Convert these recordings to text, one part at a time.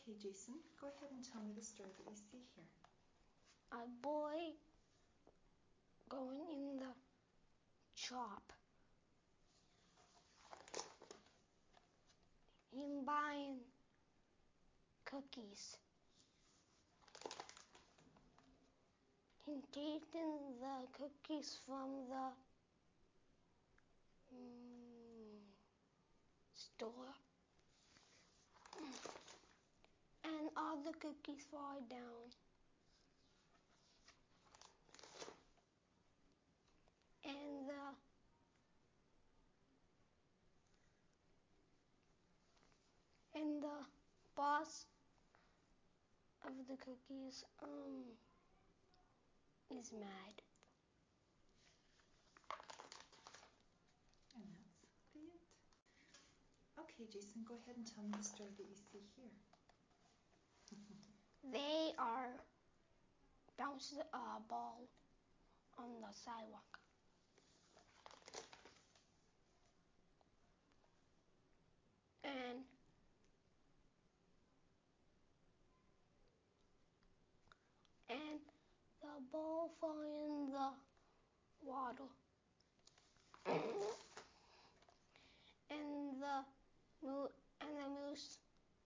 Okay, Jason, go ahead and tell me the story that you see here. A boy going in the shop and buying cookies. And taking the cookies from the store. And all the cookies fall down. And the boss of the cookies is mad. And that's the end. Okay, Jason, go ahead and tell me the story that you see here. They are bouncing a ball on the sidewalk. And the ball fell in the water. And the moose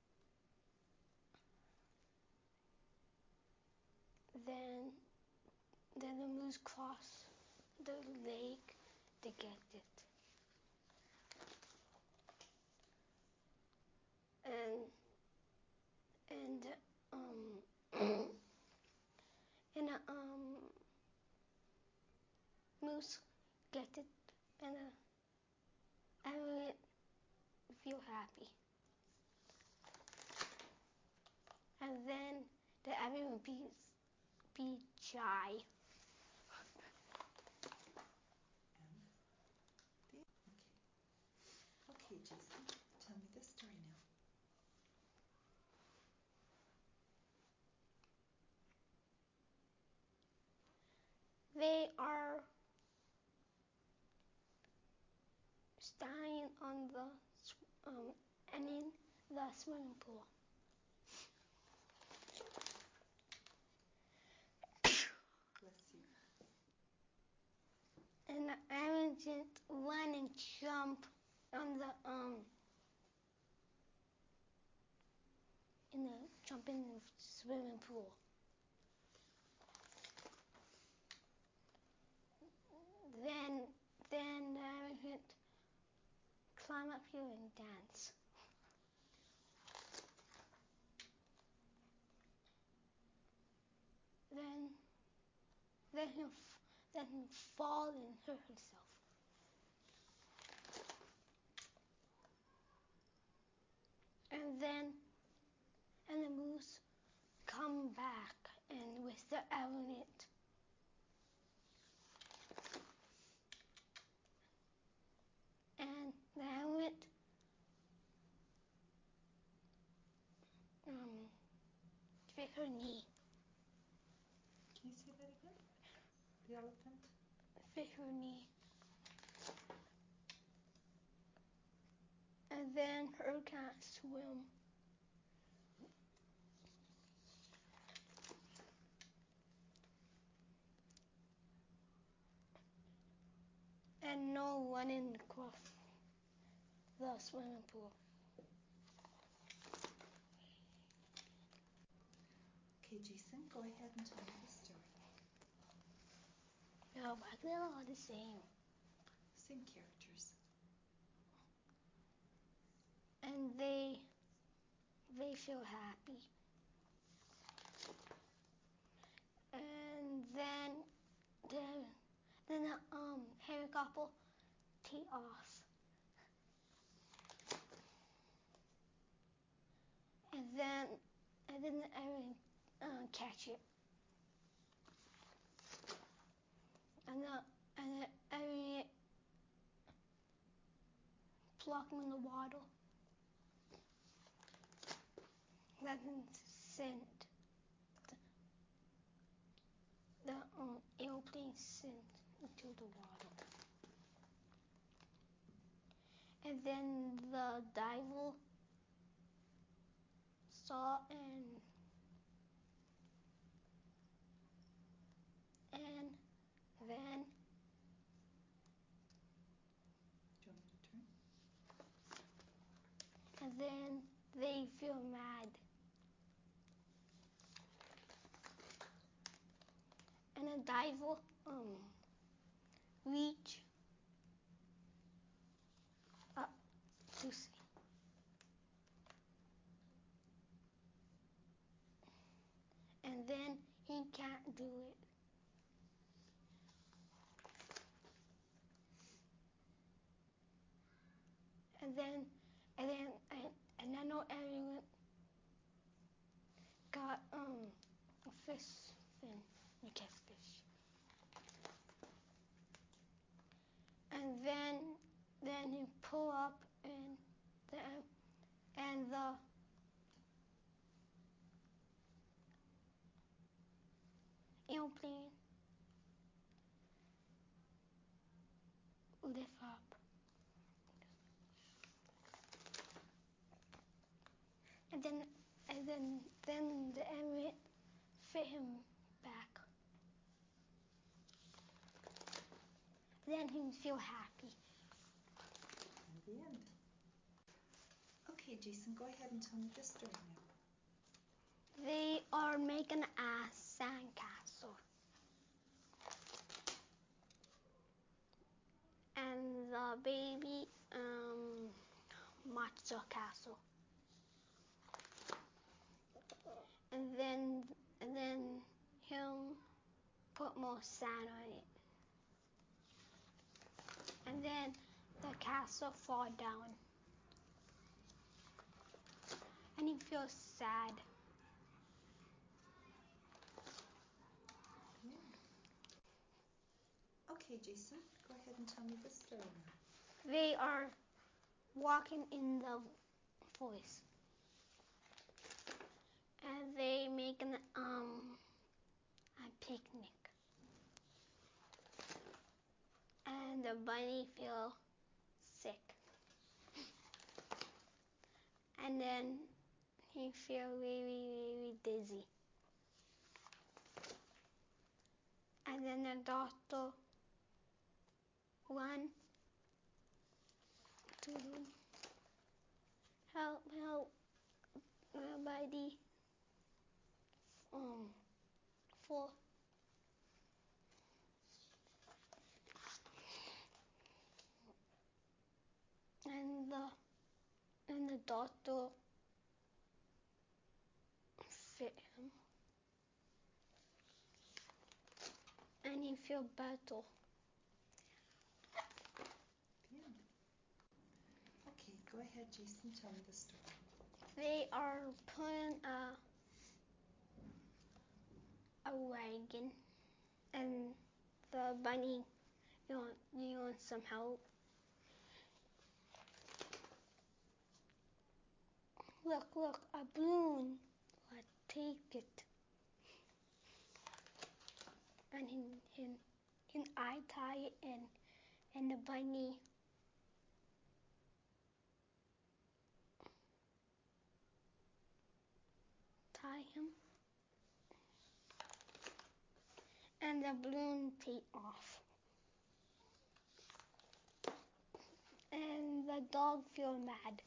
then the moose crossed the lake to get it. And moose get it and Elliot feel happy. And then the everyone be shy. Okay, Jason, tell me this story now. They are standing on the and in the swimming pool. Bless you. And the elephant run and jump on the in the swimming pool. Then the elephant climb up here and dance. Then he'll fall and hurt himself. And the moose come back and with the elephant. And the elephant bit her knee. Can you say that again? The elephant? Bit her knee. And then her can't swim. And no running across the swimming pool. Okay, Jason, go ahead and tell me the story. No, but they're all the same. Same characters. And they feel happy. And then the helicopter take off. And then the elephant catch it. And the elephant pluck him in the water. Then sent the airplane sent into the water. And then the diver salt and then Do you want me to turn? they feel mad. And the diver reach up to see. And then he can't do it. And I know everyone got a fish fin, you catch fish. And then he pull up and the airplane lift up. And then the Emirates fit him back. Then he feel happy. And the end. Okay, Jason, go ahead and tell me this story now. They are making a sandcastle. And the baby marched the castle. And then he'll put more sand on it. And then the castle fall down. And he feels sad. Yeah. Okay, Jason, go ahead and tell me this story now. They are walking in the forest. And they making a picnic. And the bunny feel sick. And then he feel really dizzy. And then the doctor run to him. Help, my buddy. For and the doctor fit him. And he feel better. The end. Okay, go ahead, Jason, tell me the story. They are putting a wagon, and the bunny, you want some help? Look, a balloon. Let's take it. And I tie it and the bunny tie him. And the balloon take off. And the dog feel mad.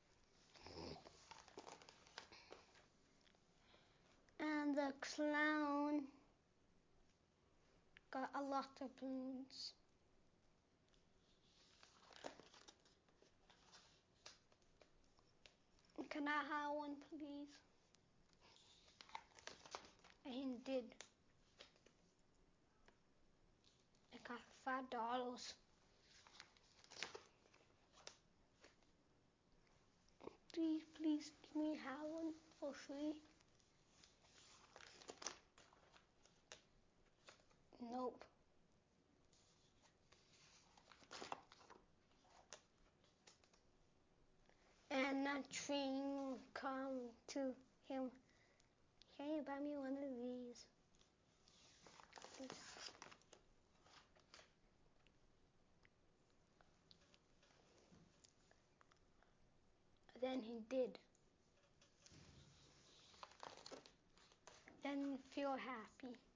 And the clown got a lot of balloons. Can I have one, please? And he did. I got $5. Please give me have one for free. Nope. And a train come to him. Can you buy me one of these? Then he did. and feel happy.